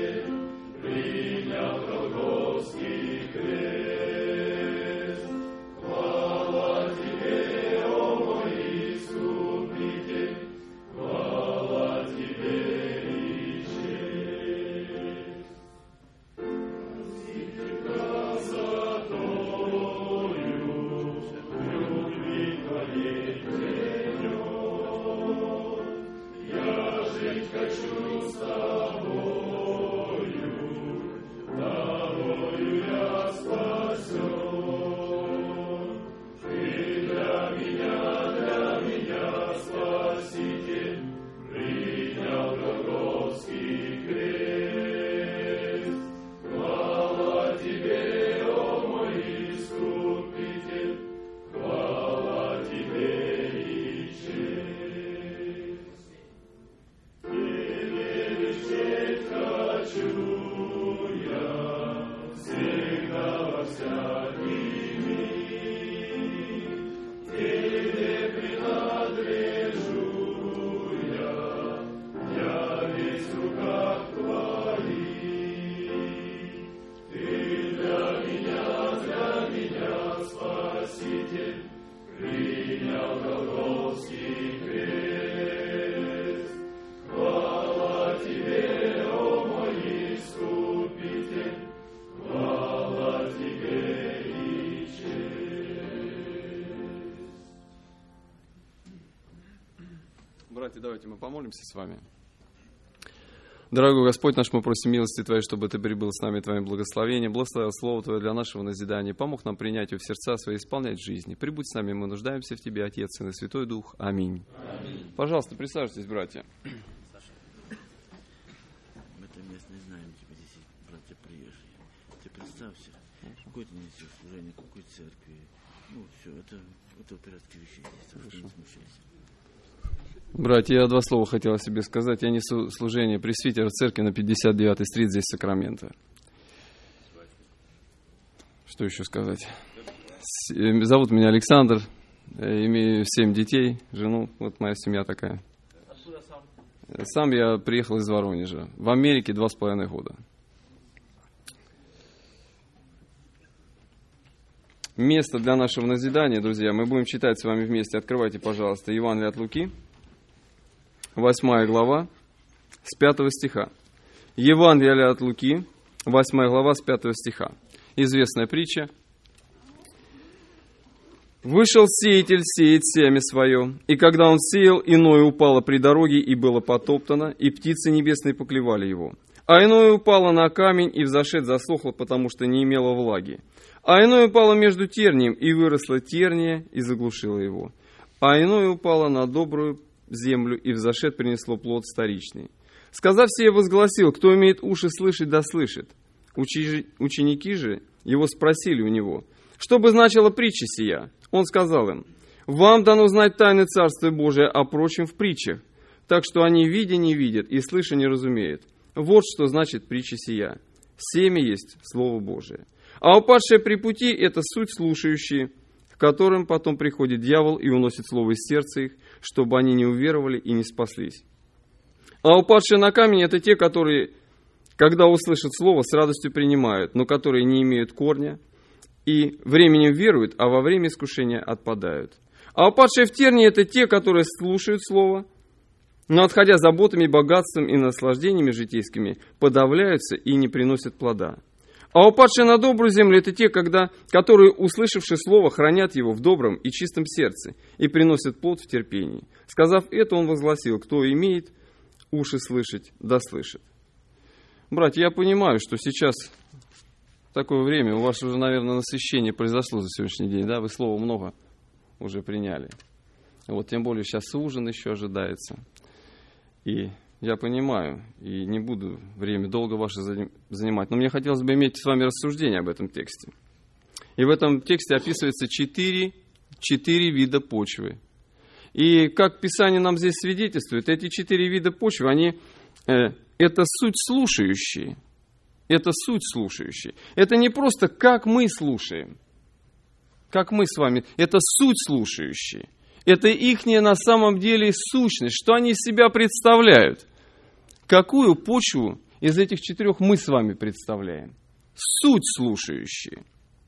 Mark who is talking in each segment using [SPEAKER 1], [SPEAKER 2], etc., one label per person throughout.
[SPEAKER 1] Братья, давайте мы помолимся с вами. Дорогой Господь наш, мы просим милости Твоей, чтобы Ты прибыл с нами Твоим благословением, благословил Слово Твое для нашего назидания, помог нам принять его в сердца свои, исполнять в жизни. Прибудь с нами, мы нуждаемся в Тебе, Отец, Сын и Святой Дух. Аминь. Аминь. Пожалуйста, присаживайтесь, братья.
[SPEAKER 2] Мы это место не знаем, типа здесь братья приезжие. Ты представься, какое ты несешь служение, какой церкви. Ну, все, это в порядке вещей здесь, так что не смущайся.
[SPEAKER 1] Братья, я два слова хотел о себе сказать. Я несу служение пресвитера церкви на 59-й стрит, здесь Сакраменто. Что еще сказать? Зовут меня Александр, имею 7 детей, жену, вот моя семья такая.
[SPEAKER 3] Откуда сам?
[SPEAKER 1] Сам я приехал из Воронежа, в Америке 2,5 года. Место для нашего назидания, друзья, мы будем читать с вами вместе. Открывайте, пожалуйста, Евангелие от Луки. 8 глава, с 5 стиха. Евангелие от Луки, 8 глава, с 5 стиха. Известная притча. «Вышел сеятель сеять семя свое, и когда он сеял, иное упало при дороге и было потоптано, и птицы небесные поклевали его. А иное упало на камень и взошед засохло, потому что не имело влаги. А иное упало между тернием, и выросло терния, и заглушило его. А иное упало на добрую землю, и взошед принесло плод вторичный. Сказав сие, возгласил: кто имеет уши слышать, да слышит. Ученики же его спросили у него: что бы значила притча сия? Он сказал им: вам дано знать тайны Царствия Божия, а прочим в притчах, так что они видя не видят, и слыша не разумеют. Вот что значит притча сия. Семя есть Слово Божие. А упадшие при пути — это суть слушающие, к которым потом приходит дьявол и уносит слово из сердца их, чтобы они не уверовали и не спаслись. А упадшие на камень — это те, которые, когда услышат слово, с радостью принимают, но которые не имеют корня, и временем веруют, а во время искушения отпадают. А упадшие в тернии — это те, которые слушают слово, но, отходя заботами, богатством и наслаждениями житейскими, подавляются и не приносят плода. А упадшие на добрую землю — это те, которые, услышавши слово, хранят его в добром и чистом сердце и приносят плод в терпении. Сказав это, он возгласил: кто имеет уши слышать, да слышит. Братья, я понимаю, что сейчас такое время, у вас уже, наверное, насыщение произошло за сегодняшний день, да? Вы слова много уже приняли. Вот тем более сейчас ужин еще ожидается. И я понимаю, и не буду время долго ваше занимать, но мне хотелось бы иметь с вами рассуждение об этом тексте. И в этом тексте описывается 4 вида почвы. И как Писание нам здесь свидетельствует, эти 4 вида почвы, это суть слушающие. Это суть слушающие. Это не просто как мы слушаем, как мы с вами, это суть слушающие. Это ихняя на самом деле сущность, что они из себя представляют. Какую почву из этих 4 мы с вами представляем? Суть слушающие.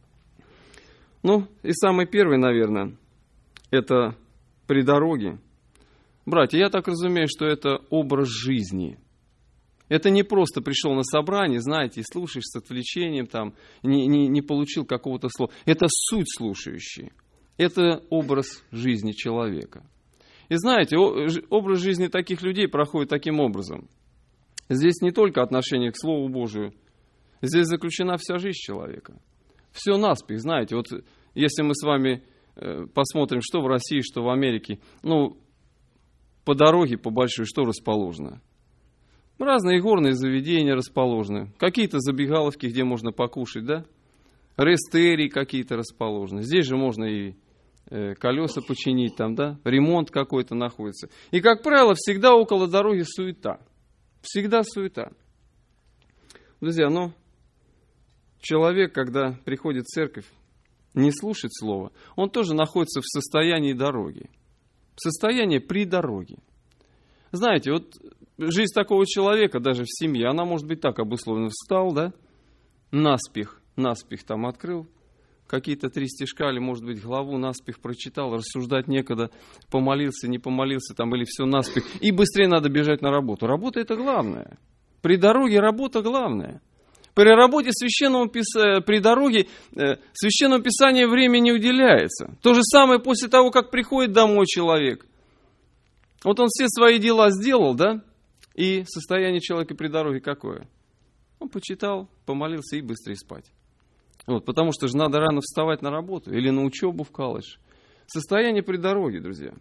[SPEAKER 1] Ну, и самый первый, наверное, это при дороге. Братья, я так разумею, что это образ жизни. Это не просто пришел на собрание, знаете, и слушаешь с отвлечением, там, не получил какого-то слова. Это суть слушающей. Это образ жизни человека. И знаете, образ жизни таких людей проходит таким образом. Здесь не только отношение к Слову Божию, здесь заключена вся жизнь человека. Все наспех, знаете, вот если мы с вами посмотрим, что в России, что в Америке, ну, по дороге, по большой, что расположено? Разные горные заведения расположены, какие-то забегаловки, где можно покушать, да? Рестерии какие-то расположены. Здесь же можно и колеса починить, там, да? Ремонт какой-то находится. И, как правило, всегда около дороги суета. Всегда суета. Друзья, но человек, когда приходит в церковь, не слушать слова, он тоже находится в состоянии дороги. В состоянии при дороге. Знаете, вот жизнь такого человека, даже в семье, она может быть так обусловлена. Встал, да, наспех там открыл, какие-то 3 стишка, или, может быть, главу наспех прочитал, рассуждать некогда, помолился, не помолился, там, или все наспех, и быстрее надо бежать на работу. Работа — это главное. При дороге работа главная. При работе при дороге Священному Писанию время не уделяется. То же самое после того, как приходит домой человек. Вот он все свои дела сделал, да? И состояние человека при дороге какое? Он почитал, помолился и быстрее спать. Вот, потому что же надо рано вставать на работу или на учебу в колледж. Состояние при дороге, друзья.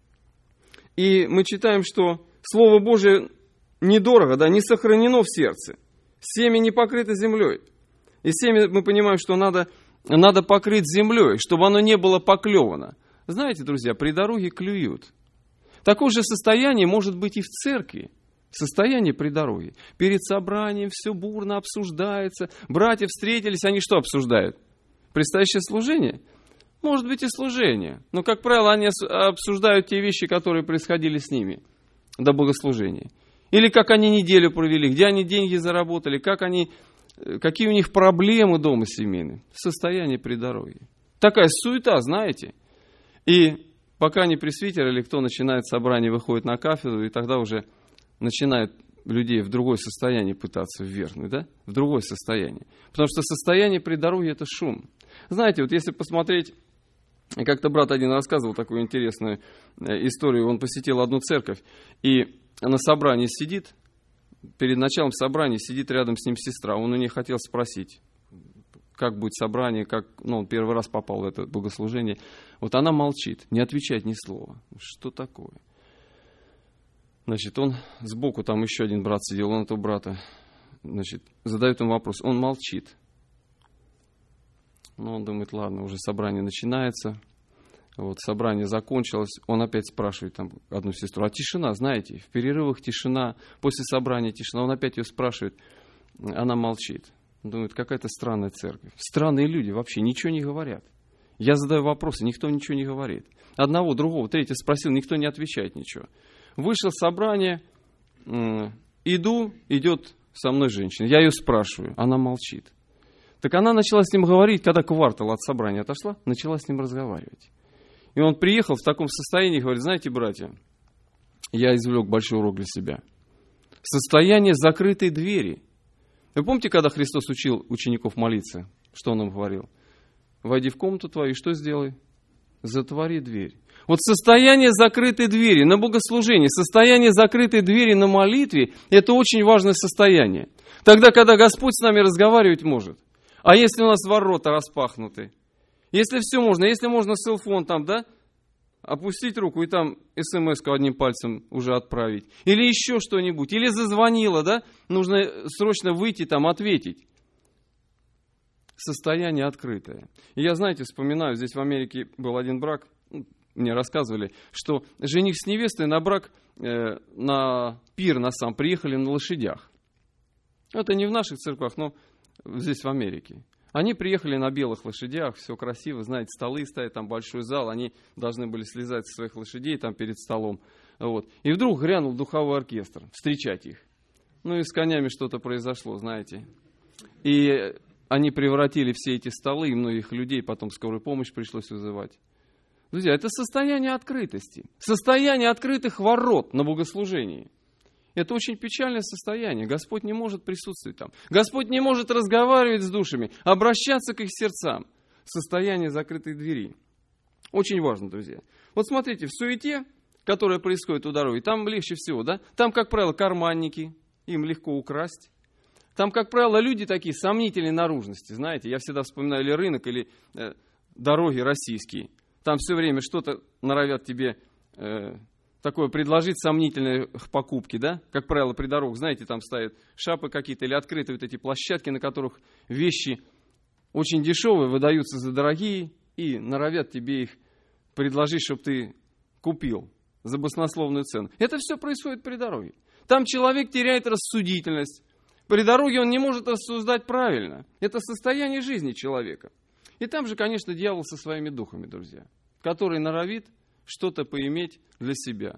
[SPEAKER 1] И мы читаем, что Слово Божие недорого, да, не сохранено в сердце. Семя не покрыто землей. И семя, мы понимаем, что надо покрыть землей, чтобы оно не было поклевано. Знаете, друзья, при дороге клюют. Такое же состояние может быть и в церкви. Состояние при дороге. Перед собранием все бурно обсуждается. Братья встретились, они что обсуждают? Предстоящее служение? Может быть и служение. Но, как правило, они обсуждают те вещи, которые происходили с ними до богослужения. Или как они неделю провели, где они деньги заработали, какие у них проблемы дома семейные. Состояние при дороге. Такая суета, знаете. И пока не пресвитер или кто начинает собрание, выходит на кафедру, и тогда уже начинает людей в другое состояние пытаться ввергнуть, да? В другое состояние. Потому что состояние при дороге — это шум. Знаете, вот если посмотреть, как-то брат один рассказывал такую интересную историю, он посетил одну церковь, и на собрании сидит, перед началом собрания сидит рядом с ним сестра. Он у нее хотел спросить, как будет собрание, он первый раз попал в это богослужение. Вот она молчит, не отвечает ни слова. Что такое? Значит, он сбоку, там еще один брат сидел, он этого брата, значит, задает ему вопрос. Он молчит. Он думает, ладно, уже собрание начинается. Вот, собрание закончилось, он опять спрашивает там одну сестру, а тишина, знаете, в перерывах тишина, после собрания тишина, он опять ее спрашивает, она молчит. Он думает, какая-то странная церковь. Странные люди вообще ничего не говорят. Я задаю вопросы, никто ничего не говорит. Одного, другого, третьего спросил, никто не отвечает ничего. Вышло собрание, идет со мной женщина, я ее спрашиваю, она молчит. Так она начала с ним говорить, когда квартал от собрания отошла, начала с ним разговаривать. И он приехал в таком состоянии и говорит, знаете, братья, я извлек большой урок для себя. Состояние закрытой двери. Вы помните, когда Христос учил учеников молиться? Что Он им говорил? Войди в комнату твою и что сделай? Затвори дверь. Вот состояние закрытой двери на богослужении, состояние закрытой двери на молитве, это очень важное состояние. Тогда, когда Господь с нами разговаривать может. А если у нас ворота распахнуты? Если все можно, если можно селфон там, да, опустить руку и там смс-ку одним пальцем уже отправить. Или еще что-нибудь. Или зазвонило, да, нужно срочно выйти там, ответить. Состояние открытое. И я, знаете, вспоминаю, здесь в Америке был один брак, мне рассказывали, что жених с невестой на брак, на пир на сам приехали на лошадях. Это не в наших церквах, но здесь в Америке. Они приехали на белых лошадях, все красиво, знаете, столы стоят, там большой зал, они должны были слезать со своих лошадей там перед столом. Вот. И вдруг грянул духовой оркестр, встречать их. Ну и с конями что-то произошло, знаете. И они превратили все эти столы, и многих людей потом скорую помощь пришлось вызывать. Друзья, это состояние открытости, состояние открытых ворот на богослужении. Это очень печальное состояние. Господь не может присутствовать там. Господь не может разговаривать с душами, обращаться к их сердцам. Состояние закрытой двери. Очень важно, друзья. Вот смотрите, в суете, которая происходит у дороги, там легче всего, да? Там, как правило, карманники, им легко украсть. Там, как правило, люди такие сомнительной наружности, знаете. Я всегда вспоминаю или рынок, или дороги российские. Там все время что-то норовят тебе такое предложить сомнительные покупки, да? Как правило, при дорогах, знаете, там стоят шапы какие-то или открытые вот эти площадки, на которых вещи очень дешевые, выдаются за дорогие, и норовят тебе их предложить, чтобы ты купил за баснословную цену. Это все происходит при дороге. Там человек теряет рассудительность. При дороге он не может рассуждать правильно. Это состояние жизни человека. И там же, конечно, дьявол со своими духами, друзья, который норовит что-то поиметь для себя.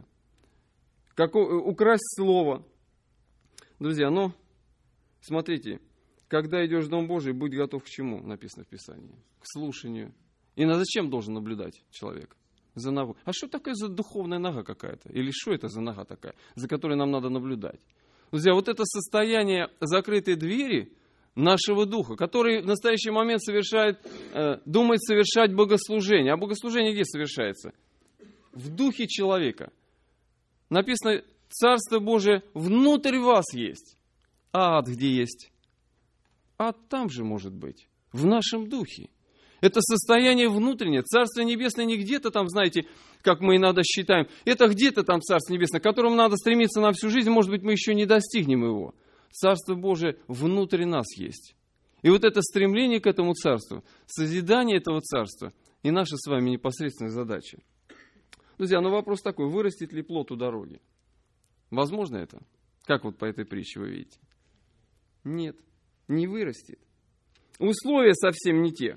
[SPEAKER 1] Украсть слово. Друзья, но смотрите, когда идешь в Дом Божий, будь готов к чему, написано в Писании? К слушанию. И зачем должен наблюдать человек? За ногой. А что такое за духовная нога какая-то? Или что это за нога такая, за которой нам надо наблюдать? Друзья, вот это состояние закрытой двери нашего духа, который в настоящий момент думает совершать богослужение. А богослужение где совершается? В духе человека. Написано, Царство Божие внутрь вас есть. А ад где есть? Ад там же может быть, в нашем духе. Это состояние внутреннее. Царство Небесное не где-то там, знаете, как мы иногда считаем. Это где-то там Царство Небесное, к которому надо стремиться на всю жизнь. Может быть, мы еще не достигнем его. Царство Божие внутри нас есть. И вот это стремление к этому Царству, созидание этого Царства и наша с вами непосредственная задача. Друзья, но вопрос такой, вырастет ли плод у дороги? Возможно это? Как вот по этой притче вы видите? Нет, не вырастет. Условия совсем не те.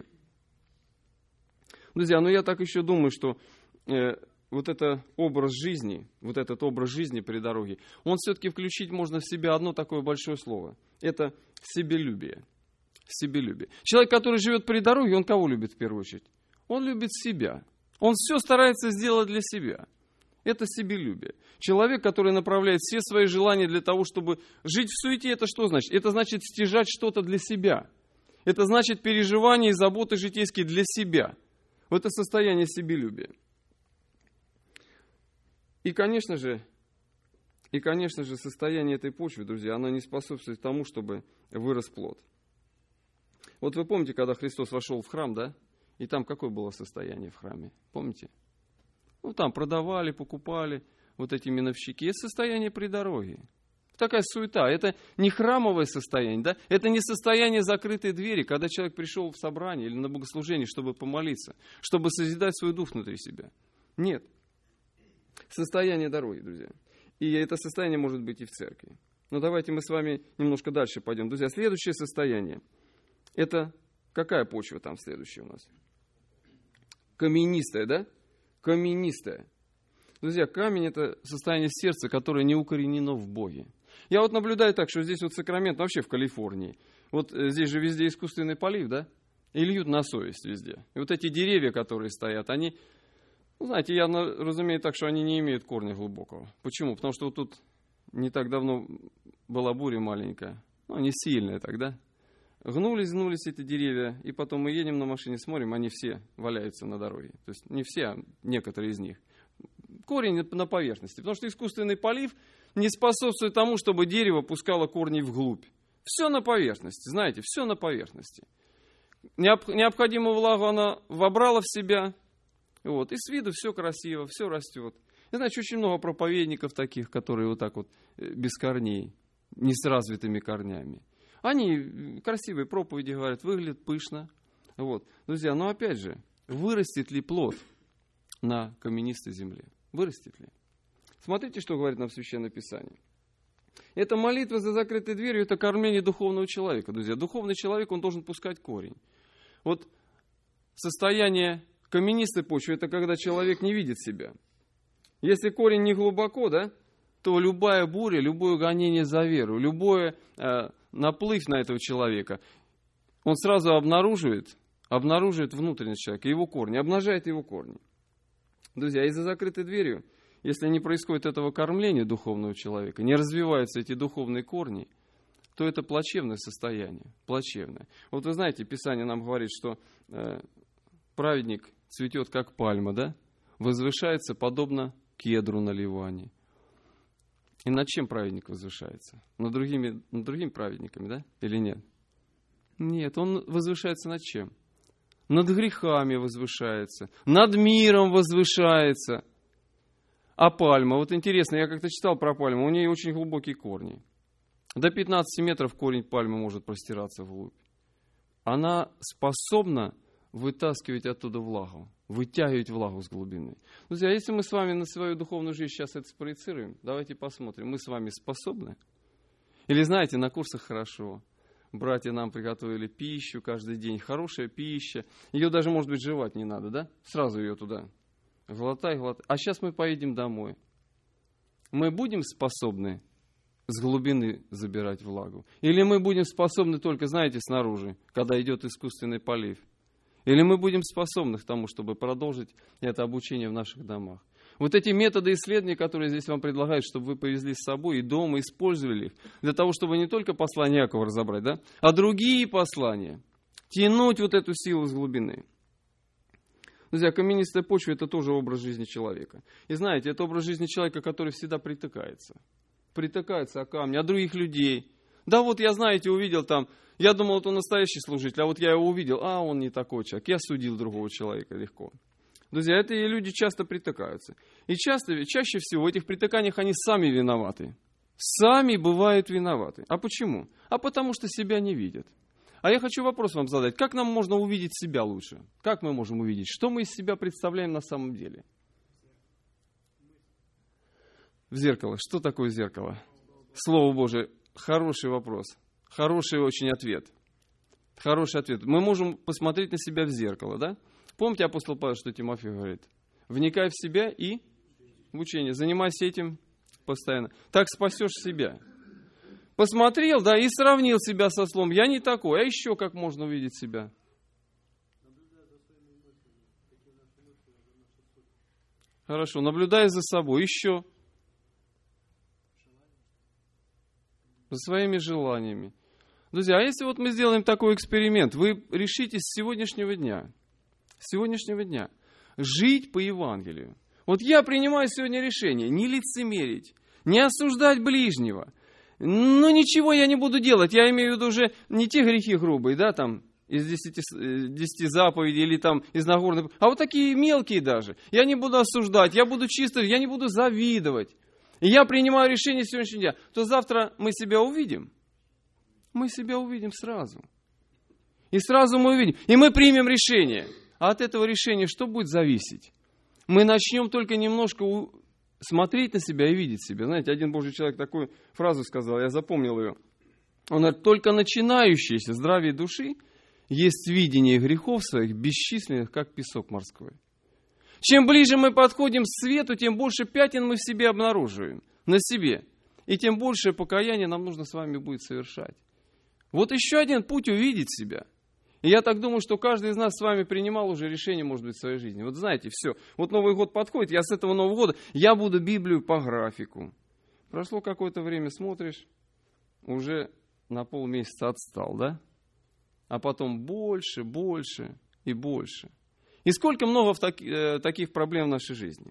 [SPEAKER 1] Друзья, но я так еще думаю, что вот этот образ жизни при дороге, он все-таки включить можно в себя одно такое большое слово. Это себелюбие. Себелюбие. Человек, который живет при дороге, он кого любит в первую очередь? Он любит себя. Он все старается сделать для себя. Это себелюбие. Человек, который направляет все свои желания для того, чтобы жить в суете, это что значит? Это значит стяжать что-то для себя. Это значит переживания и заботы житейские для себя. Вот это состояние себелюбия. И, конечно же, состояние этой почвы, друзья, оно не способствует тому, чтобы вырос плод. Вот вы помните, когда Христос вошел в храм, да? И там какое было состояние в храме? Помните? Ну, там продавали, покупали вот эти миновщики. Это состояние при дороге. Такая суета. Это не храмовое состояние, да? Это не состояние закрытой двери, когда человек пришел в собрание или на богослужение, чтобы помолиться, чтобы созидать свой дух внутри себя. Нет. Состояние дороги, друзья. И это состояние может быть и в церкви. Но давайте мы с вами немножко дальше пойдем. Друзья, следующее состояние. Это какая почва там следующая у нас? Каменистая, да? Каменистая. Друзья, камень – это состояние сердца, которое не укоренено в Боге. Я вот наблюдаю так, что здесь вот Сакраменто, вообще в Калифорнии, вот здесь же везде искусственный полив, да? И льют на совесть везде. И вот эти деревья, которые стоят, они, ну, знаете, я разумею так, что они не имеют корня глубокого. Почему? Потому что вот тут не так давно была буря маленькая, ну, не сильная тогда. Гнулись эти деревья, и потом мы едем на машине, смотрим, они все валяются на дороге. То есть не все, а некоторые из них. Корень на поверхности, потому что искусственный полив не способствует тому, чтобы дерево пускало корни вглубь. Все на поверхности, знаете, все на поверхности. Необходимую влагу она вобрала в себя, вот, и с виду все красиво, все растет. Я знаю, очень много проповедников таких, которые вот так вот без корней, не с развитыми корнями. Они красивые проповеди говорят, выглядят пышно. Вот. Друзья, но опять же, вырастет ли плод на каменистой земле? Вырастет ли? Смотрите, что говорит нам Священное Писание. Это молитва за закрытой дверью, это кормление духовного человека. Друзья, духовный человек, он должен пускать корень. Вот состояние каменистой почвы, это когда человек не видит себя. Если корень не глубоко, да, то любая буря, любое гонение за веру, любой наплыв на этого человека, он сразу обнаруживает внутренность человека, его корни, обнажает его корни. Друзья, и за закрытой дверью, если не происходит этого кормления духовного человека, не развиваются эти духовные корни, то это плачевное состояние, плачевное. Вот вы знаете, Писание нам говорит, что праведник цветет, как пальма, да? Возвышается, подобно кедру на Ливане. И над чем праведник возвышается? Над другими праведниками, да? Или нет? Нет, он возвышается над чем? Над грехами возвышается, над миром возвышается. А пальма, вот интересно, я как-то читал про пальму, у нее очень глубокие корни. До 15 метров корень пальмы может простираться вглубь. Она способна вытаскивать оттуда влагу, вытягивать влагу с глубины. Друзья, если мы с вами на свою духовную жизнь сейчас это спроецируем, давайте посмотрим, мы с вами способны? Или знаете, на курсах хорошо. Братья нам приготовили пищу каждый день, хорошая пища. Ее даже, может быть, жевать не надо, да? Сразу ее туда. Глотай, глотай. А сейчас мы поедем домой. Мы будем способны с глубины забирать влагу? Или мы будем способны только, знаете, снаружи, когда идет искусственный полив? Или мы будем способны к тому, чтобы продолжить это обучение в наших домах? Вот эти методы исследования, которые здесь вам предлагают, чтобы вы повезли с собой и дома использовали их, для того, чтобы не только послание Иакова разобрать, да, а другие послания, тянуть вот эту силу с глубины. Друзья, каменистая почва – это тоже образ жизни человека. И знаете, это образ жизни человека, который всегда притыкается о камни, о других людей. Да вот я, знаете, увидел там, я думал, вот он настоящий служитель, а вот я его увидел, а он не такой человек, я судил другого человека легко. Друзья, эти люди часто притыкаются. И чаще всего в этих притыканиях они сами виноваты. Сами бывают виноваты. А почему? А потому что себя не видят. А я хочу вопрос вам задать. Как нам можно увидеть себя лучше? Как мы можем увидеть? Что мы из себя представляем на самом деле? В зеркало. Что такое зеркало? Слово Божие. Хороший вопрос. Хороший очень ответ. Хороший ответ. Мы можем посмотреть на себя в зеркало, да? Помните, апостол Павел, что Тимофей говорит? Вникай в себя и в учение. Занимайся этим постоянно. Так спасешь себя. Посмотрел, да, и сравнил себя со словом. Я не такой. А еще как можно увидеть себя? Хорошо, наблюдай за собой. Еще. За своими желаниями. Друзья, а если вот мы сделаем такой эксперимент, вы решите с сегодняшнего дня жить по Евангелию. Вот я принимаю сегодня решение не лицемерить, не осуждать ближнего. Но ничего я не буду делать. Я имею в виду уже не те грехи грубые, да, там, из 10 заповедей или там из Нагорной, а вот такие мелкие даже. Я не буду осуждать, я буду чисто, я не буду завидовать. И я принимаю решение с сегодняшнего дня. То завтра мы себя увидим. Мы себя увидим сразу. И сразу мы увидим. И мы примем решение. А от этого решения что будет зависеть? Мы начнем только немножко смотреть на себя и видеть себя. Знаете, один Божий человек такую фразу сказал, я запомнил ее. Он говорит, только начинающееся здравие души есть видение грехов своих бесчисленных, как песок морской. Чем ближе мы подходим к свету, тем больше пятен мы в себе обнаруживаем, на себе. И тем больше покаяния нам нужно с вами будет совершать. Вот еще один путь увидеть себя. И я так думаю, что каждый из нас с вами принимал уже решение, может быть, в своей жизни. Вот знаете, все. Вот Новый год подходит, я с этого Нового года, я буду Библию по графику. Прошло какое-то время, смотришь, уже на полмесяца отстал, да? А потом больше, больше и больше. И сколько много таких проблем в нашей жизни.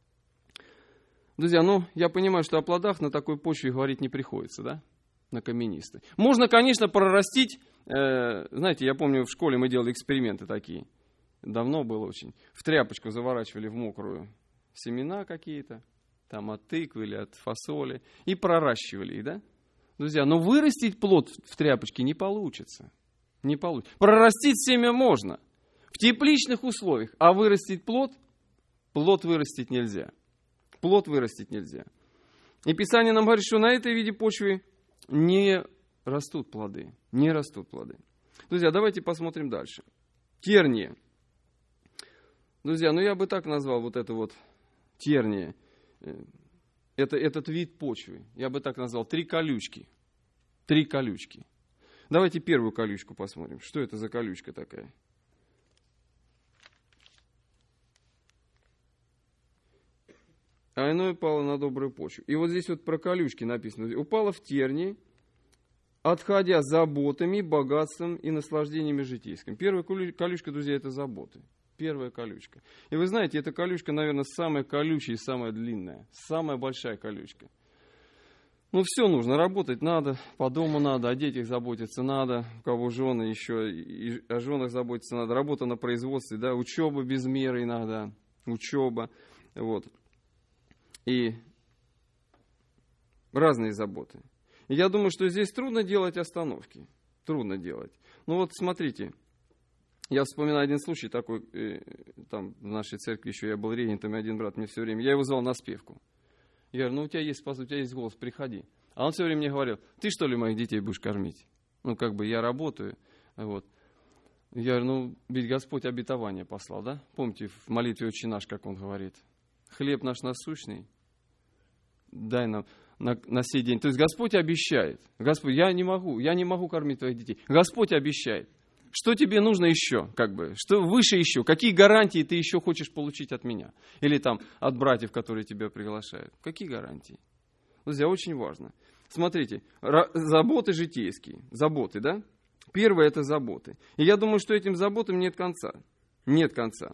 [SPEAKER 1] Друзья, я понимаю, что о плодах на такой почве говорить не приходится, да? На каменистой. Можно, конечно, прорастить, знаете, я помню, в школе мы делали эксперименты такие. Давно было очень. В тряпочку заворачивали в мокрую семена какие-то, там от тыквы или от фасоли, и проращивали их, да? Друзья, но вырастить плод в тряпочке не получится. Не получится. Прорастить семя можно в тепличных условиях, а вырастить плод вырастить нельзя. Плод вырастить нельзя. И Писание нам говорит, что на этой виде почвы не растут плоды. Не растут плоды. Друзья, давайте посмотрим дальше. Тернии. Друзья, я бы так назвал вот это вот тернии. этот вид почвы. Я бы так назвал, 3 колючки. 3 колючки. Давайте первую колючку посмотрим. Что это за колючка такая? А иное упало на добрую почву. И вот здесь вот про колючки написано. Упало в тернии, отходя заботами, богатством и наслаждениями житейскими. Первая колючка, друзья, это заботы. Первая колючка. И вы знаете, эта колючка, наверное, самая колючая и самая длинная. Самая большая колючка. Ну, все нужно. Работать надо, по дому надо, о детях заботиться надо, у кого жены еще, и о женах заботиться надо. Работа на производстве, да, учеба без меры иногда. Учеба. Вот. И разные заботы. И я думаю, что здесь трудно делать остановки. Трудно делать. Ну вот смотрите, я вспоминаю один случай такой, там в нашей церкви еще я был регентом, и один брат мне все время, я его звал на спевку. Я говорю, ну у тебя есть голос, приходи. А он все время мне говорил, ты что ли моих детей будешь кормить? Ну как бы я работаю. Вот. Я говорю, ну ведь Господь обетование послал, да? Помните в молитве «Отче наш», как он говорит? Хлеб наш насущный, дай нам на сей день. То есть Господь обещает. Господь, я не могу кормить твоих детей. Господь обещает. Что тебе нужно еще, как бы, что выше еще, какие гарантии ты еще хочешь получить от меня? Или там от братьев, которые тебя приглашают. Какие гарантии? Друзья, очень важно. Смотрите, заботы житейские, заботы, да? Первое это заботы. И я думаю, что этим заботам нет конца. Нет конца.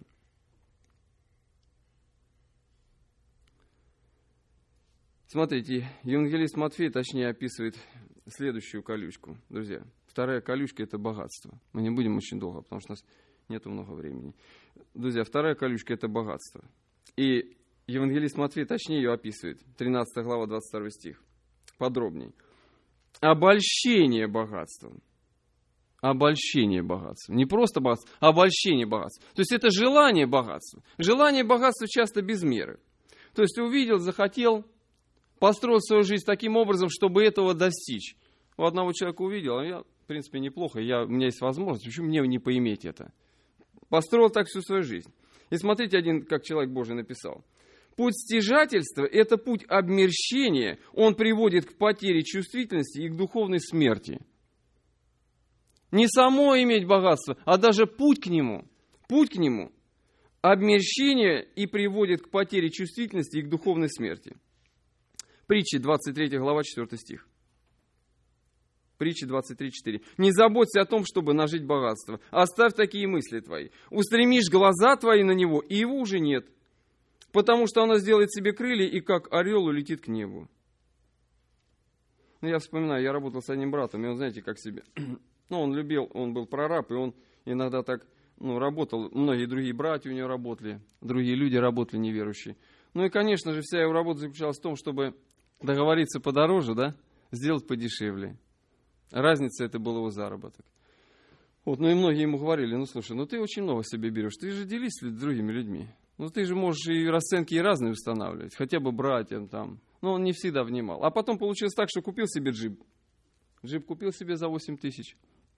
[SPEAKER 1] Смотрите, евангелист Матфей точнее описывает следующую колючку, друзья. Вторая колючка – это богатство. Мы не будем очень долго, потому что у нас нет много времени. Друзья, вторая колючка – это богатство. И евангелист Матфей точнее ее описывает. 13 глава, 22 стих. Подробнее. Обольщение богатством. Обольщение богатством. Не просто богатство, а обольщение богатством. То есть это желание богатства. Желание богатства часто без меры. То есть увидел, захотел, построил свою жизнь таким образом, чтобы этого достичь. У одного человека увидел, а я, в принципе, неплохо, у меня есть возможность, почему мне не поиметь это? Построил так всю свою жизнь. И смотрите, один, как человек Божий написал. Путь стяжательства – это путь обмерщения, он приводит к потере чувствительности и к духовной смерти. Не само иметь богатство, а даже путь к нему. Путь к нему. Обмерщение и приводит к потере чувствительности и к духовной смерти. Притчи, 23 глава, 4 стих. Притчи 23:4. «Не заботься о том, чтобы нажить богатство. Оставь такие мысли твои. Устремишь глаза твои на него, и его уже нет. Потому что оно сделает себе крылья, и как орел улетит к небу». Ну, я вспоминаю, я работал с одним братом, и он, знаете, как себе... Ну, он любил, он был прораб, и он иногда так, работал. Многие другие братья у него работали, другие люди работали неверующие. Ну и, конечно же, вся его работа заключалась в том, чтобы договориться подороже, да, сделать подешевле. Разница это был его заработок. Вот, ну и многие ему говорили, слушай, ты очень много себе берешь, ты же делись с другими людьми. Ты же можешь и расценки и разные устанавливать, хотя бы братьям там. Но он не всегда внимал. А потом получилось так, что купил себе джип. Джип купил себе за 8 тысяч.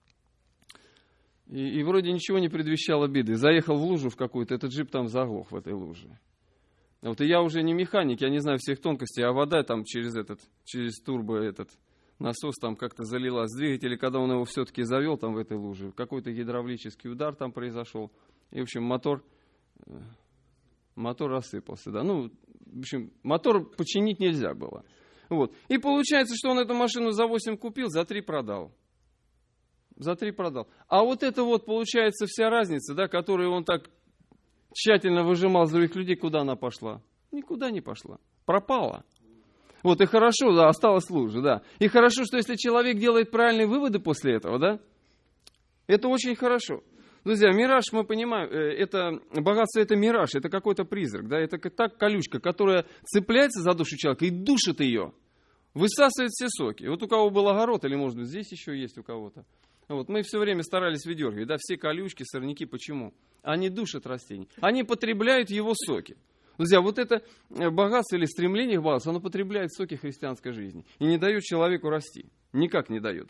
[SPEAKER 1] И вроде ничего не предвещало беды. Заехал в лужу в какую-то, этот джип там заглох в этой луже. Вот и я уже не механик, я не знаю всех тонкостей, а вода там через турбо насос там как-то залилась с двигателя, когда он его все-таки завел там в этой луже. Какой-то гидравлический удар там произошел. И, в общем, мотор рассыпался. Да. В общем, мотор починить нельзя было. Вот. И получается, что он эту машину за 8 купил, за 3 продал. За 3 продал. А вот это вот получается вся разница, да, которую он так тщательно выжимал с других людей, куда она пошла? Никуда не пошла. Пропала. Вот и хорошо, да, осталась лужа, да. И хорошо, что если человек делает правильные выводы после этого, да, это очень хорошо. Друзья, мираж, мы понимаем, это богатство, это мираж, это какой-то призрак, да, это так колючка, которая цепляется за душу человека и душит ее, высасывает все соки. Вот у кого был огород, или, может быть, здесь еще есть у кого-то. Вот, мы все время старались выдергивать, да, все колючки, сорняки, почему? Они душат растения, они потребляют его соки. Друзья, вот это богатство или стремление к богатству, оно потребляет соки христианской жизни и не дает человеку расти, никак не дает.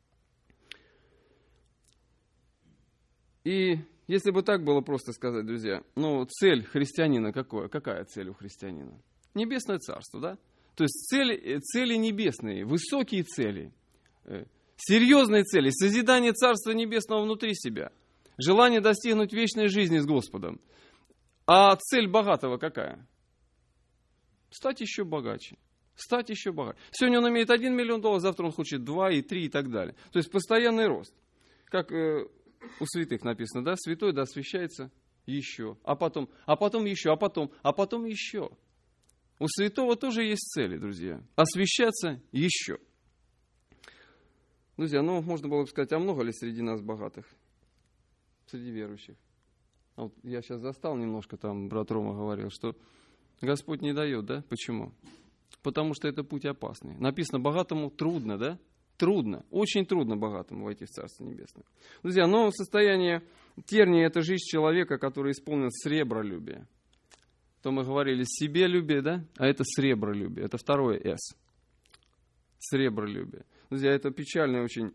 [SPEAKER 1] И если бы так было просто сказать, друзья, цель христианина какая цель у христианина? Небесное царство, да? То есть цели небесные, высокие цели, серьезные цели, созидание Царства Небесного внутри себя, желание достигнуть вечной жизни с Господом. А цель богатого какая? Стать еще богаче. Стать еще богаче. Сегодня он имеет $1 миллион, завтра он хочет 2 и 3 и так далее. То есть постоянный рост. Как у святых написано, да, святой да освящается еще, а потом еще, а потом еще. У святого тоже есть цели, друзья. Освящаться еще. Друзья, можно было бы сказать, а много ли среди нас богатых? Среди верующих. Вот я сейчас застал немножко, там брат Рома говорил, что Господь не дает, да? Почему? Потому что это путь опасный. Написано, богатому трудно, да? Трудно, очень трудно богатому войти в Царство Небесное. Друзья, состояние терния – это жизнь человека, который исполнен сребролюбия. То мы говорили себелюбие, да? А это сребролюбие, это второе «с». Сребролюбие. Друзья, это печальное очень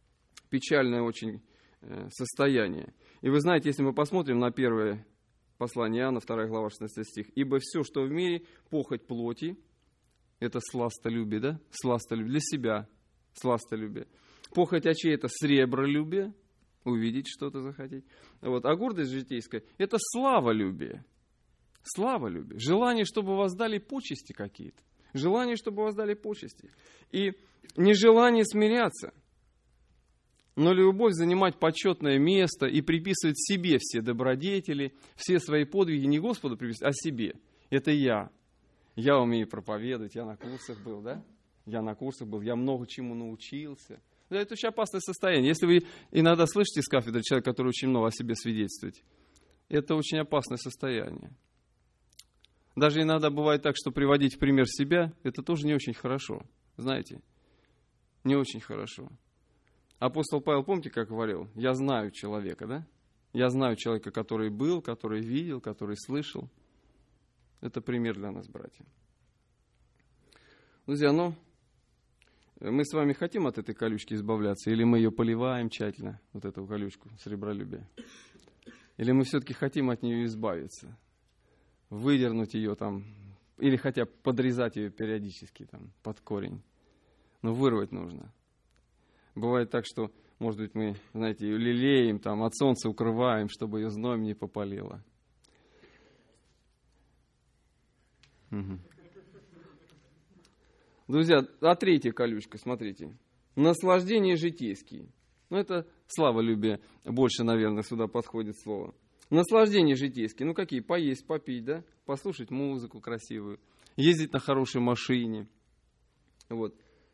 [SPEAKER 1] состояние. И вы знаете, если мы посмотрим на первое послание Иоанна, 2 глава, 16 стих. «Ибо все, что в мире, похоть плоти, это сластолюбие, да? Сластолюбие для себя, сластолюбие. Похоть очей – это сребролюбие, увидеть что-то захотеть. Вот. А гордость житейская – это славолюбие. Славолюбие. Желание, чтобы воздали почести какие-то. Желание, чтобы воздали почести. И нежелание смиряться, но любовь занимать почетное место и приписывать себе все добродетели, все свои подвиги не Господу приписывать, а себе. Это я. Я умею проповедовать, я на курсах был, да? Я много чему научился. Да, это очень опасное состояние. Если вы иногда слышите с кафедры человека, который очень много о себе свидетельствует, это очень опасное состояние. Даже иногда бывает так, что приводить в пример себя, это тоже не очень хорошо. Знаете, не очень хорошо. Апостол Павел, помните, как говорил? Я знаю человека, да? Я знаю человека, который был, который видел, который слышал. Это пример для нас, братья. Друзья, мы с вами хотим от этой колючки избавляться, или мы ее поливаем тщательно, вот эту колючку сребролюбия? Или мы все-таки хотим от нее избавиться? Выдернуть ее там, или хотя бы подрезать ее периодически там, под корень. Но вырвать нужно. Бывает так, что, может быть, мы, знаете, ее лелеем, там, от солнца укрываем, чтобы ее зноем не попалило. Угу. Друзья, а третья колючка, смотрите. Наслаждения житейские. Это славолюбие, больше, наверное, сюда подходит слово. Наслаждения житейские. Какие? Поесть, попить, да? Послушать музыку красивую. Ездить на хорошей машине. Вот.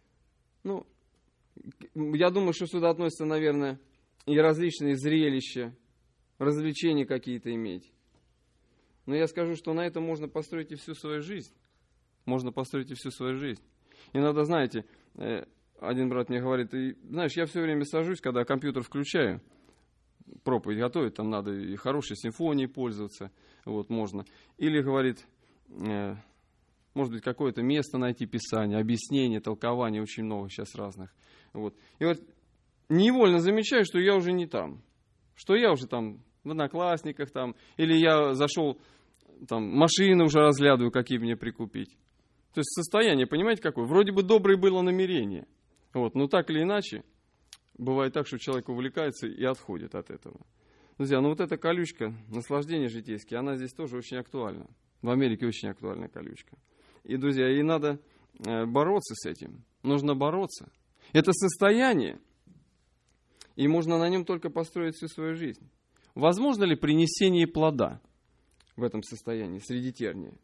[SPEAKER 1] Я думаю, что сюда относятся, наверное, и различные зрелища, развлечения какие-то иметь. Но я скажу, что на этом можно построить и всю свою жизнь. Можно построить и всю свою жизнь. Иногда, знаете, один брат мне говорит, знаешь, я все время сажусь, когда компьютер включаю, проповедь готовить, там надо и хорошей симфонией пользоваться, вот, можно. Или, говорит, может быть, какое-то место найти Писание, объяснение, толкование, очень много сейчас разных. Вот. И вот невольно замечаю, что я уже не там. Что я уже там в Одноклассниках, там, или я зашел, там, машины уже разглядываю, какие мне прикупить. То есть состояние, понимаете, какое? Вроде бы доброе было намерение. Вот. Но так или иначе, бывает так, что человек увлекается и отходит от этого. Друзья, вот эта колючка, наслаждение житейские, она здесь тоже очень актуальна. В Америке очень актуальная колючка. И, друзья, и надо бороться с этим. Нужно бороться. Это состояние, и можно на нем только построить всю свою жизнь. Возможно ли принесение плода в этом состоянии, среди терния?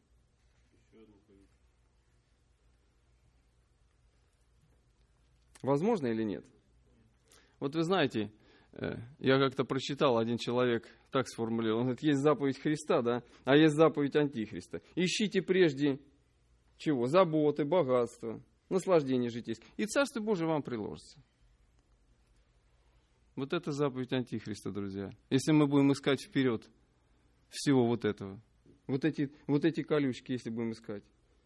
[SPEAKER 1] Возможно или нет? Вот вы знаете, я как-то прочитал, один человек так сформулировал, он говорит, есть заповедь Христа, да, а есть заповедь Антихриста. Ищите прежде чего? Заботы, богатства, наслаждение житейское. И Царство Божие вам приложится. Вот это заповедь Антихриста, друзья. Если мы будем искать вперед всего вот этого, вот эти колючки, если будем искать.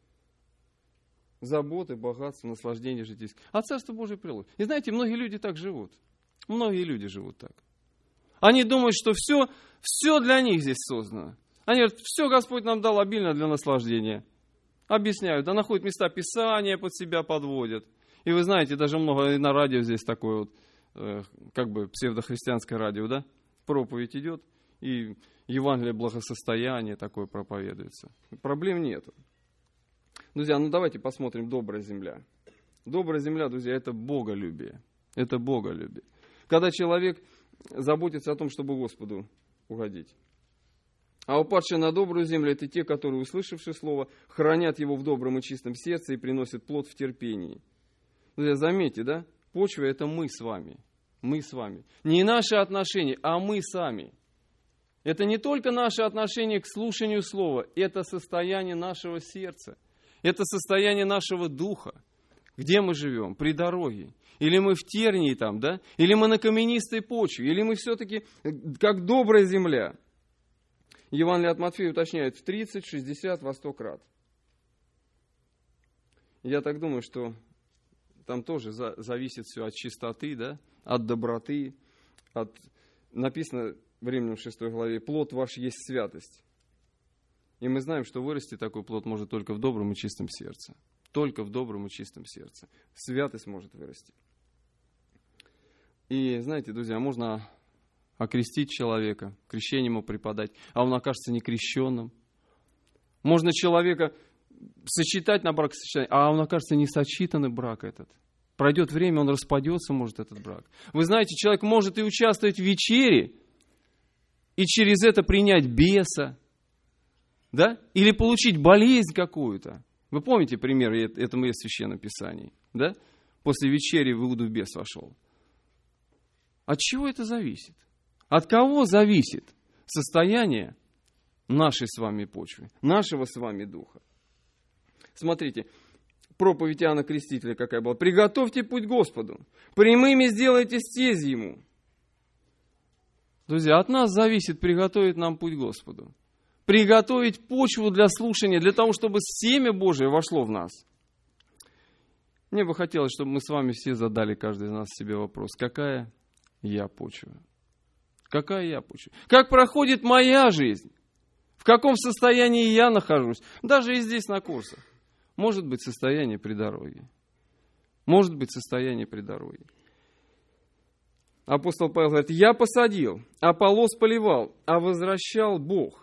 [SPEAKER 1] Заботы, богатство, наслаждение житейское. А Царство Божие приложится. И знаете, многие люди так живут. Многие люди живут так. Они думают, что все для них здесь создано. Они говорят, все Господь нам дал обильно для наслаждения. Объясняют, да находят места Писания под себя подводят. И вы знаете, даже много на радио здесь такое вот, как бы псевдохристианское радио, да? Проповедь идет, и Евангелие благосостояния такое проповедуется. Проблем нету. Друзья, ну давайте посмотрим «Добрая земля». Добрая земля, друзья, это боголюбие. Это боголюбие. Когда человек заботится о том, чтобы Господу угодить. А упадшие на добрую землю — это те, которые, услышавши слово, хранят его в добром и чистом сердце и приносят плод в терпении. Друзья, заметьте, да? Почва — это мы с вами. Мы с вами. Не наши отношения, а мы сами. Это не только наше отношение к слушанию слова, это состояние нашего сердца. Это состояние нашего духа. Где мы живем? При дороге. Или мы в тернии там, да? Или мы на каменистой почве? Или мы все-таки как добрая земля? Евангелие от Матфея уточняет в 30, 60, во 100 крат. Я так думаю, что там тоже зависит все от чистоты, да? От доброты. Написано в Римлянам 6 главе: «Плод ваш есть святость». И мы знаем, что вырасти такой плод может только в добром и чистом сердце. Только в добром и чистом сердце. Святость может вырасти. И знаете, друзья, можно окрестить человека, крещение ему преподать, а он окажется некрещенным. Можно человека сочетать на бракосочетание, а он окажется не сочетанный брак этот. Пройдет время, он распадется, может, этот брак. Вы знаете, человек может и участвовать в вечере, и через это принять беса, да? Или получить болезнь какую-то. Вы помните пример, этому есть в Священном Писании, да? После вечери в Иуду бес вошел. От чего это зависит? От кого зависит состояние нашей с вами почвы, нашего с вами духа? Смотрите, проповедь Иоанна Крестителя какая была. «Приготовьте путь Господу, прямыми сделайте стези Ему». Друзья, от нас зависит приготовить нам путь Господу. Приготовить почву для слушания, для того, чтобы семя Божие вошло в нас. Мне бы хотелось, чтобы мы с вами все задали, каждый из нас себе вопрос: какая я почва? Какая я почва? Как проходит моя жизнь? В каком состоянии я нахожусь? Даже и здесь на курсах. Может быть, состояние при дороге. Может быть, состояние при дороге. Апостол Павел говорит: я посадил, Аполлос поливал, а возвращал Бог.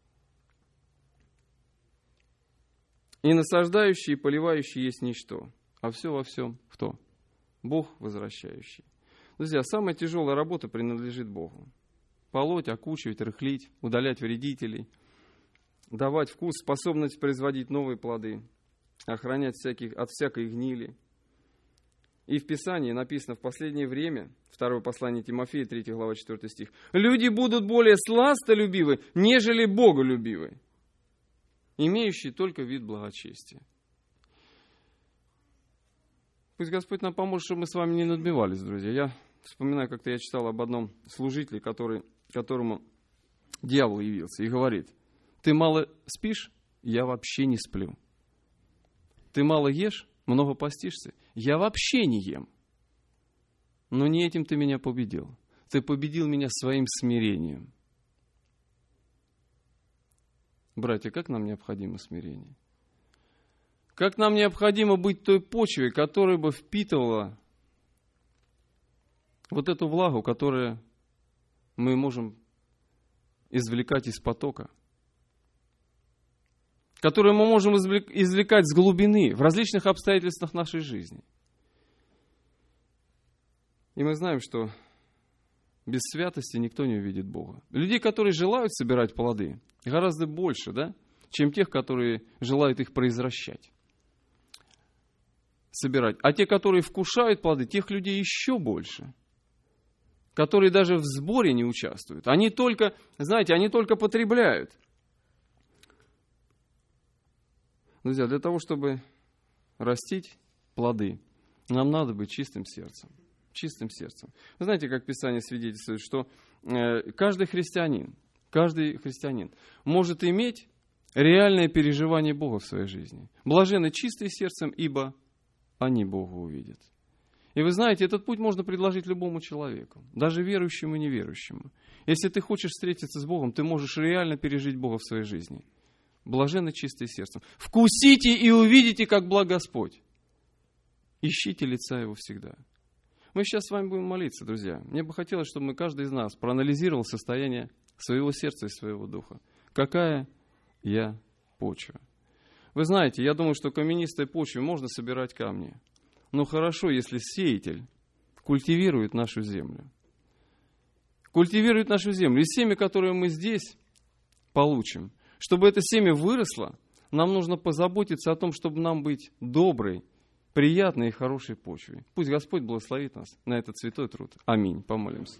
[SPEAKER 1] И насаждающий, и поливающий есть ничто, а все во всем кто? Бог возвращающий. Друзья, самая тяжелая работа принадлежит Богу. Полоть, окучивать, рыхлить, удалять вредителей, давать вкус, способность производить новые плоды, охранять от всякой гнили. И в Писании написано: в последнее время, 2 послание Тимофея, 3 глава, 4 стих, люди будут более сластолюбивы, нежели боголюбивы, имеющие только вид благочестия. Пусть Господь нам поможет, чтобы мы с вами не надмевались, друзья. Я вспоминаю, как-то я читал об одном служителе, которому дьявол явился и говорит: ты мало спишь, я вообще не сплю. Ты мало ешь, много постишься, я вообще не ем. Но не этим ты меня победил. Ты победил меня своим смирением. Братья, как нам необходимо смирение? Как нам необходимо быть той почвой, которая бы впитывала вот эту влагу, которую мы можем извлекать из потока, которую мы можем извлекать с глубины, в различных обстоятельствах нашей жизни. И мы знаем, что без святости никто не увидит Бога. Людей, которые желают собирать плоды, гораздо больше, да, чем тех, которые желают их произвращать, собирать. А те, которые вкушают плоды, тех людей еще больше, которые даже в сборе не участвуют. Они только, знаете, они только потребляют. Друзья, для того, чтобы растить плоды, нам надо быть чистым сердцем. Чистым сердцем. Вы знаете, как Писание свидетельствует, что каждый христианин может иметь реальное переживание Бога в своей жизни. Блаженны чистые сердцем, ибо они Бога увидят. И вы знаете, этот путь можно предложить любому человеку, даже верующему и неверующему. Если ты хочешь встретиться с Богом, ты можешь реально пережить Бога в своей жизни. Блаженны чистые сердцем. Вкусите и увидите, как благ Господь. Ищите лица Его всегда. Мы сейчас с вами будем молиться, друзья. Мне бы хотелось, чтобы мы, каждый из нас, проанализировал состояние своего сердца и своего духа. Какая я почва? Вы знаете, я думаю, что каменистой почве можно собирать камни. Но хорошо, если сеятель культивирует нашу землю. Культивирует нашу землю. И семя, которое мы здесь получим, чтобы это семя выросло, нам нужно позаботиться о том, чтобы нам быть доброй, приятной и хорошей почвой. Пусть Господь благословит нас на этот святой труд. Аминь. Помолимся.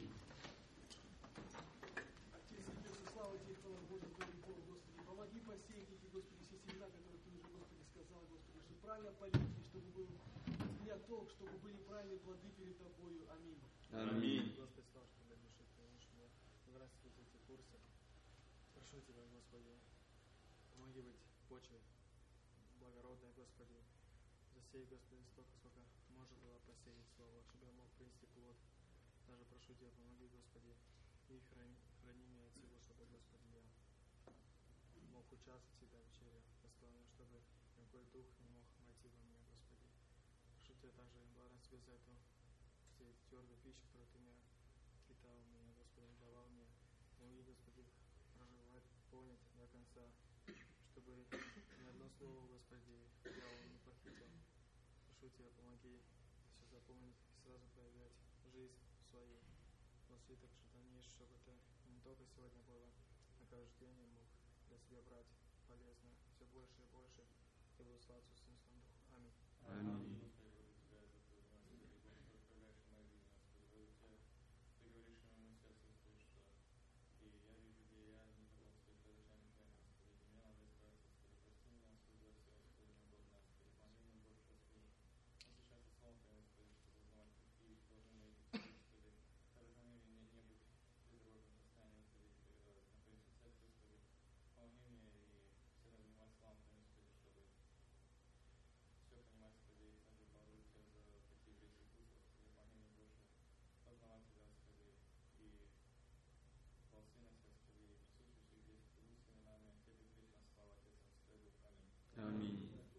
[SPEAKER 3] Аминь.
[SPEAKER 4] Господи, слава Тебе, души Твоей, здравствуйте эти курсы. Прошу Тебя, Господи, помоги быть почвой благородной, Господи. Засей, Господи, столько, сколько можно было посеять Слово, чтобы я мог принести плод. Даже прошу Тебя, помоги, Господи, и храни меня от всего, чтобы, Господи, я мог участвовать всегда в вечере достойно, чтобы никакой дух не мог войти во меня, Господи. Прошу Тебя также, благодарен Тебе за эту твердую пищу, которую Ты мне питал меня, Господи, давал мне. Помоги, Господи, проживать, понять до конца, чтобы ни одно слово, Господи, я не похитил. Прошу Тебя, помоги все запомнить и сразу проявлять жизнь свою. Но свиток, что там есть, чтобы это не только сегодня было, а каждый день я мог для себя брать полезное, все больше и больше. Ты буду славиться в Сыну Своем Духу. Аминь.
[SPEAKER 3] Аминь. Аминь.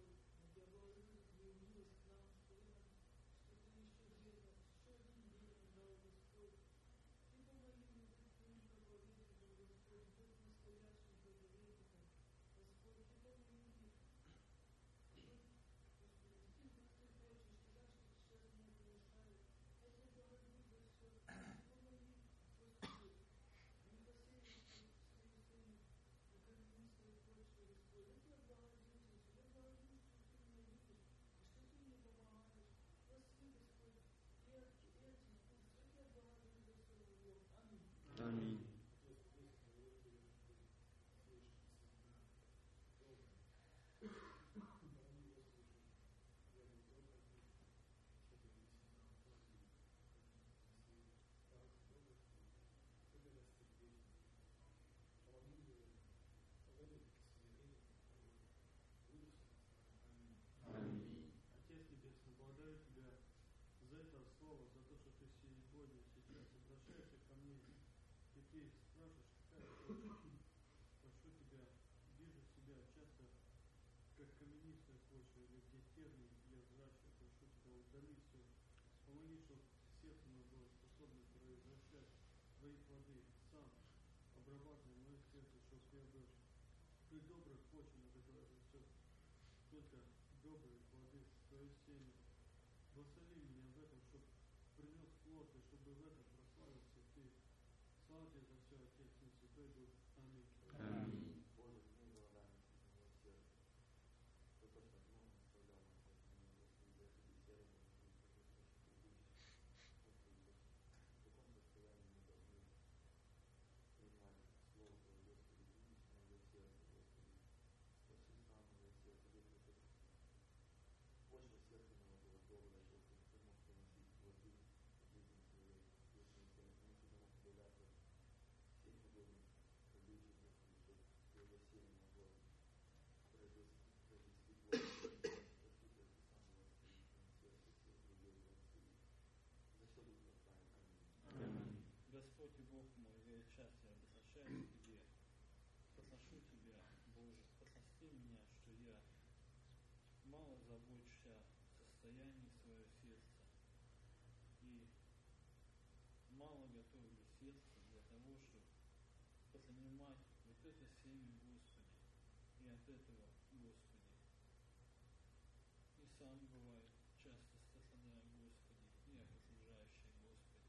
[SPEAKER 3] Аминь.
[SPEAKER 4] Отец Небесный, благодарю Тебя за это слово, за то, что Ты сегодня, сейчас обращаешься ко мне, и Ты спрашиваешь, какая почва. Прошу Тебя, вижу себя часто как каменистая почва, или где тернии, я взращиваю. Прошу Тебя, удали все. Помоги, чтобы сердце мое было способно произвращать Твои плоды сам, обрабатывая мое сердце, чтобы я был той доброй почвой, на которой растет только добрые плоды, Твое семя. Благослови меня в этом, чтобы принес плод, и чтобы в этом прославился Ты. Слава Тебе за все, Отец и Святой Дух. Аминь.
[SPEAKER 3] Аминь.
[SPEAKER 4] Господь и Бог мой, я часто обращаюсь к Тебе, подношу Тебя, Боже, подношу
[SPEAKER 5] прости меня, что я мало забочусь о состоянии своего сердца и мало готовлю сердце для того, чтобы принимать вот это семя, Господи, и от этого, Господи. И сам бывает часто страдаю, Господи, и окружающие, Господи.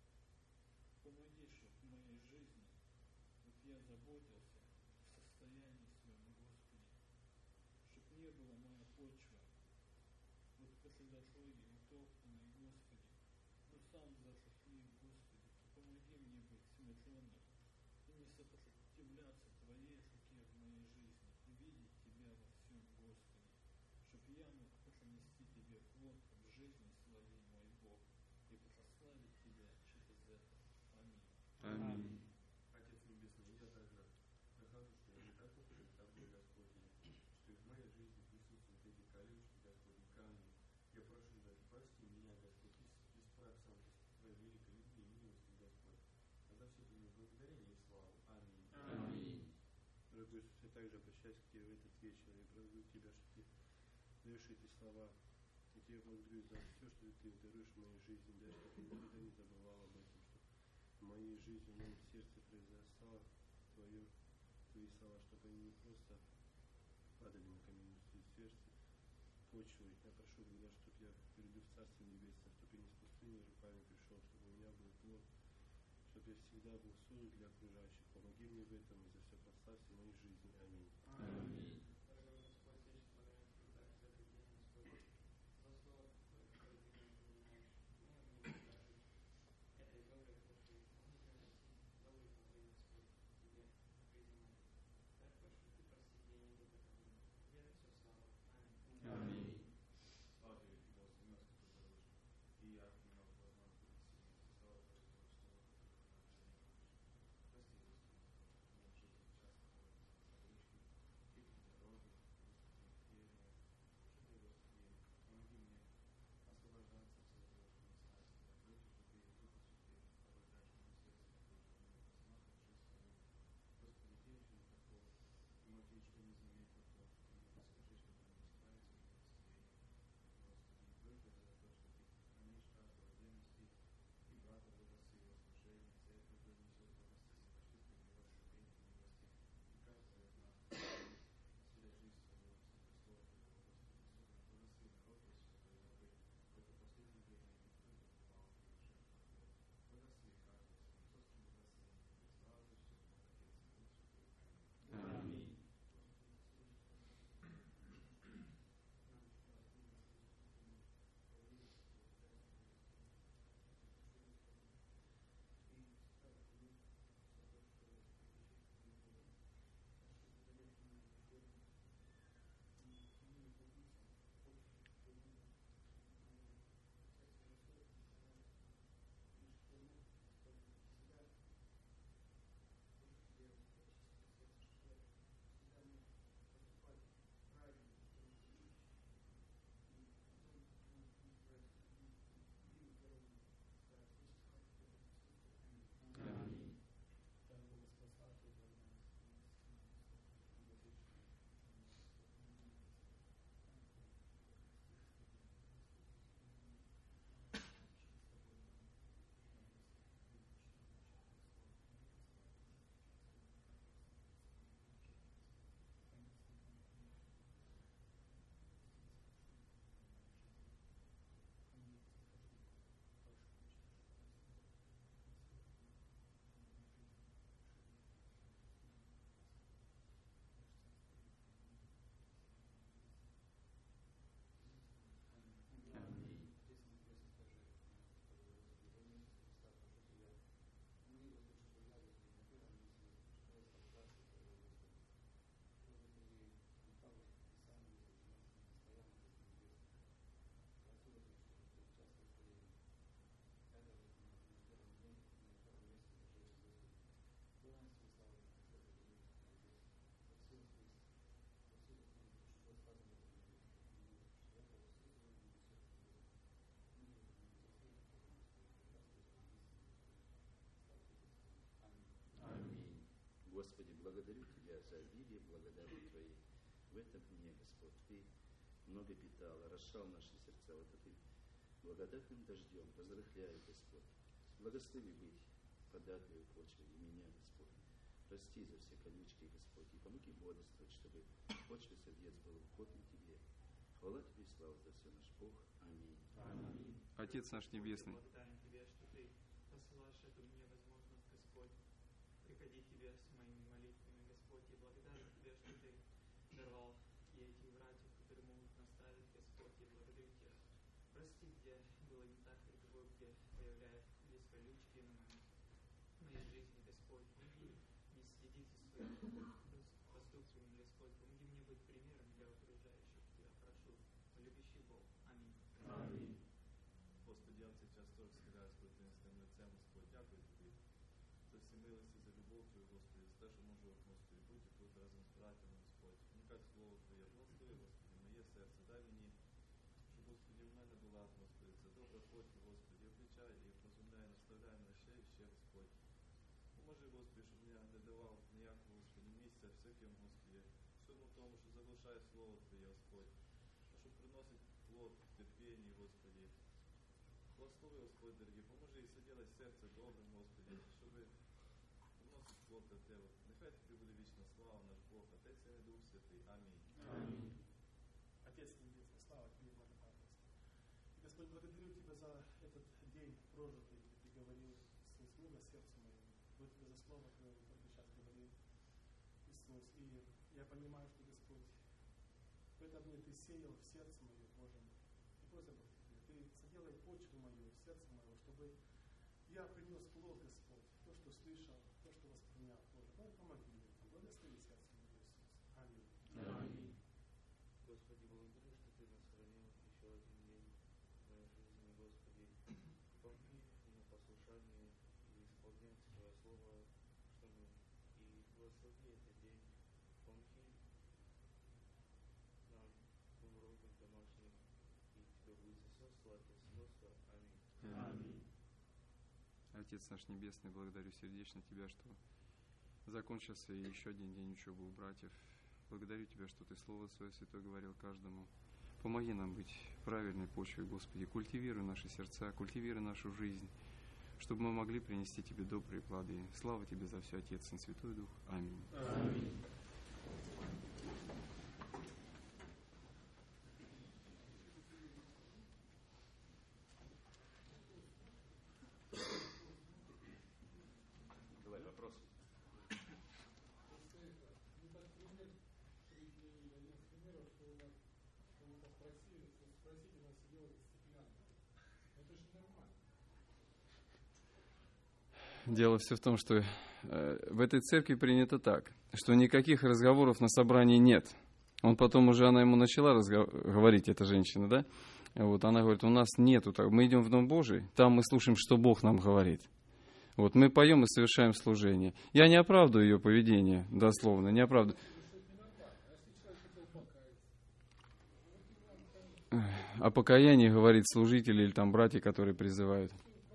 [SPEAKER 5] Помоги, чтобы в моей жизни вот я заботился в состоянии своем, Господи, чтобы не было моя почва вот после дороги утоптанной, Господи, но сам засохлив, Господи, помоги мне быть смиренным и не сопротивляться Твоей руке в моей жизни и видеть Тебя во всем, Господи, чтобы я мог принести Тебе плод в жизни своей, мой Бог, и прославить Тебя через это. Аминь.
[SPEAKER 3] Аминь. Отец Небесный, я также прохожу, что я не такой перед Тобой, Господь, что и в моей жизни присутствуют эти колючки, Господь, камни. Я прошу даже, прости меня, Господь, исправь сам Твоей великой любви и милости, Господь. За все это мне благодарение и славу. Аминь.
[SPEAKER 1] Аминь.
[SPEAKER 6] Дорогой Иисус, я также обращаюсь к Тебе в этот вечер и благодарю Тебя, что Ты даешь эти слова. Я Тебя благодарю за все, что Ты даруешь в моей жизни, да, что Ты никогда не забывал об этом, что в моей жизни, в моем сердце произошло Твои слова, чтобы они не просто падали на каменную сердце, почву. Я прошу тогда, чтобы я приду в Царствие Небесное, чтобы я не с пустыми руками пришел, чтобы у меня был плод, чтобы я всегда был служить для окружающих. Помоги мне в этом и за все прославься в моей жизни. Аминь.
[SPEAKER 1] Аминь.
[SPEAKER 4] Дорогой Господь, я сейчас благодарю Тебя за этот день, Господь, за слово, которое Ты мне принимаешь. Мне благодарю этой доброй Божьей, добрый Божий, Господь, Тебе принимаю. Я прошу Ты просветление благодарю. Я за все слава. Аминь.
[SPEAKER 1] Аминь.
[SPEAKER 3] Слава Тебе, Господи, нас, который даруешь. И я принял возможность слава Твоего слова, которое нам жизни. Прости, Господи, мне в жизни часто ходят колючки, какие-то дороги, Господи, и что Ты, Господи, помоги мне освобождаться от всего того, что не снасти, от Духа Святых, Духа Святых, обладаешь моим сердцем, Боже, мне посмотрит жизнь свою. Господи, где еще не такого, и может быть, что не заметил, то расскажи, чтобы не справиться с быстрее. Господи, благодарю за то, что Ты хранишь каждого отдельности, и брата благослови его служение, церковь донесет благослови, почувствуй его шевеление милости, и каждого из нас освящай жизнь свою, Слово Твоего, Господи, особенно благослови народ весь святой рабы, в это последнее время и никто не забывал о Твоих жертвах. Благослови каждого своим собственным благословением, слава Отцу, Отец и Дух Святой.
[SPEAKER 1] Аминь. Аминь. Аминь.
[SPEAKER 7] Аминь. Господи, благодарю Тебя за обилие, благодарю Твоей в этом дне, Господь, Ты много питал, орошал наши сердца вот этим благодатным дождем, разрыхляй, Господь. Благослови быть податливой почвой и меня, Господь. Прости за все колючки, Господь, и помоги бодрствовать, чтобы почва сердец был угоден Тебе. Хвала Тебе и слава за все, наш Бог. Аминь.
[SPEAKER 1] Аминь. Отец наш Небесный,
[SPEAKER 4] Благодарен Тебе, что Ты посылаешь эту мне возможность, Господь, приходить Тебе с моими молитвами, Господь, и благодарен Тебе, что Ты даровал и этих братьев, которые могут наставить, Господь, и благодарю Тебя. Прости, где было не так, как Тобой, где появляются колючки на моей жизни, Господь. Помоги не следить за своими поступками, Господь. Помоги мне быть примером для окружающих. Тебя прошу, любящий Бог. Аминь.
[SPEAKER 3] Амінь. Господи, я в цей час теж схиляюсь перед Твоїм святим лицем, Господь. Дякую Тобі за всі милості, за любов Твою, Господи, за те, що можу, Господи, бути тут разом з братями, Господь. Вникати слово Твоє, благослови, Господи, моє серце, дай мені, щоб, Господи, в мене була, Господи, це добра почва, Господи, обличай і розумляй, наставляй мене ще і ще, Господь. Поможи, Господи, щоб я не давав ніякого, Господи, місця всяким, Господи, всьому тому, що заглушає Слово Твоє, Господь, а щоб приносить плод в терпінні, Господи. Благослови, Господь, дорогий, поможи і соделай серце добрим, Господи, щоб приносить плод для Тебе. Нехай Тобі буде вічна слава, наш Бог, Отець і Дух Святий. Амінь.
[SPEAKER 1] Аминь.
[SPEAKER 3] Отец Небесный, слава Тебе, благодарность. И, Господь, благодарю Тебя за этот день прожитый, Ты говорил с мило сердцу моему. Благодарю Тебя за слово Твое, только сейчас говорил Иисус. И я понимаю, что, Господь, в этом дне Ты сеял в сердце мое, Боже мой. И просим Тебя, Ты соделай почву мою, сердце мое, чтобы я принес плод, Господь, то, что слышал, то, что воспринял, Боже. Ну, помоги мне, благослови сердце мое, Иисус. Аминь.
[SPEAKER 1] Аминь.
[SPEAKER 2] Господи, благодарю, что Ты нас хранил еще один день в моей жизни, Господи. Помоги мне послушанию и исполнять Твое Слово, чтобы и благослови этот день. Помоги нам в уроках домашних, и Тебе будет за все слава и сноска. Аминь.
[SPEAKER 1] Аминь. Отец наш Небесный, благодарю сердечно Тебя, что закончился еще один день учебы у братьев. Благодарю Тебя, что Ты Слово Свое Святое говорил каждому. Помоги нам быть правильной почвой, Господи. Культивируй наши сердца, культивируй нашу жизнь, чтобы мы могли принести Тебе добрые плоды. Слава Тебе за все, Отец и Святой Дух. Аминь.
[SPEAKER 3] Аминь.
[SPEAKER 7] Давай вопрос.
[SPEAKER 1] Дело все в том, что в этой церкви принято так, что никаких разговоров на собрании нет. Он потом уже, она ему начала говорить, эта женщина, да? Вот, она говорит, у нас нету, мы идем в Дом Божий, там мы слушаем, что Бог нам говорит. Вот, мы поем и совершаем служение. Я не оправдываю ее поведение, дословно, не оправдываю. О покаянии говорит служители или там братья, которые призывают.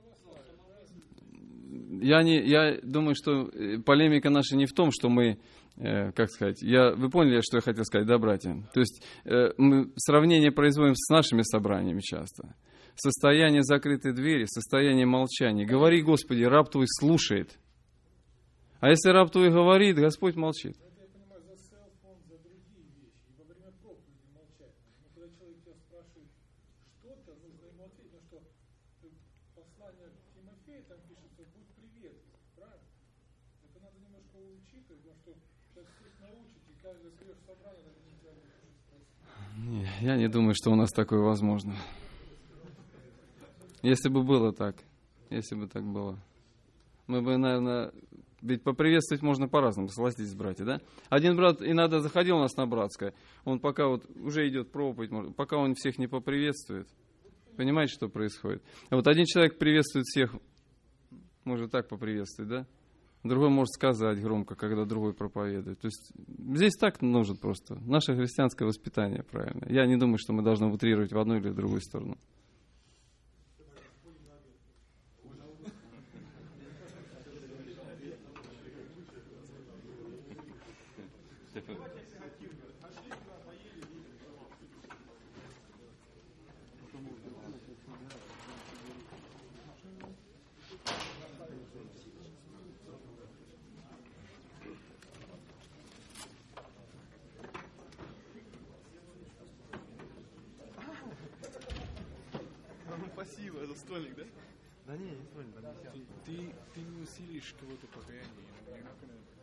[SPEAKER 1] Я думаю, что полемика наша не в том, что мы, как сказать, вы поняли, что я хотел сказать, да, братья? То есть мы сравнение производим с нашими собраниями часто. Состояние закрытой двери, состояние молчания. Говори, Господи, раб Твой слушает. А если раб Твой говорит, Господь молчит.
[SPEAKER 3] Я понимаю, за селфон, за другие вещи. И во время проповеди молчать. Но когда человек тебя спрашивает что-то, нужно ему ответить. Ну что, послание Тимофея там пишется, будь приветлив, правильно? Это надо немножко учитывать, потому что сейчас всех научить, и каждый придешь в собрание, даже нельзя будет спросить.
[SPEAKER 1] Я не думаю, что у нас такое возможно. Если бы было так, если бы так было, мы бы, наверное, ведь поприветствовать можно по-разному, согласитесь, братья, да? Один брат иногда заходил у нас на братское, он пока вот уже идет проповедь, пока он всех не поприветствует, понимаете, что происходит? А вот один человек приветствует всех, может так поприветствовать, да? Другой может сказать громко, когда другой проповедует. То есть здесь так нужно просто, наше христианское воспитание правильно. Я не думаю, что мы должны утрировать в одну или в другую сторону.
[SPEAKER 3] Пошли к Спасибо, это стольник, да?
[SPEAKER 4] Да не ствольник, там не
[SPEAKER 3] Ты не усилишь кого-то покаяние. You're not gonna